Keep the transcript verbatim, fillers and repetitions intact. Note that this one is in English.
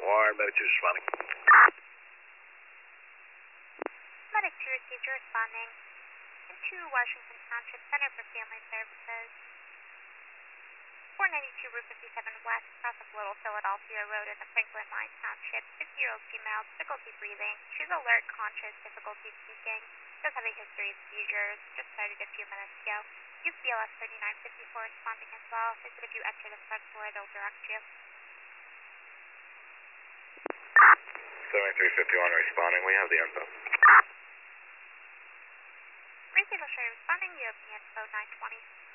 R, Medic two responding. Medic two received, you're responding into Washington Township Center for Family Services. four ninety-two Route fifty-seven West, south of Little Philadelphia Road in the Franklin Line Township. fifty-year-old female, difficulty breathing. She's alert, conscious, difficulty speaking. Does have a history of seizures. Just started a few minutes ago. Use B L S thirty-nine fifty-four responding as well. They said if you enter the front door, they'll direct you. seventy-three fifty-one responding. We have the info. Receive, I'll show you responding. You have the info nine twenty.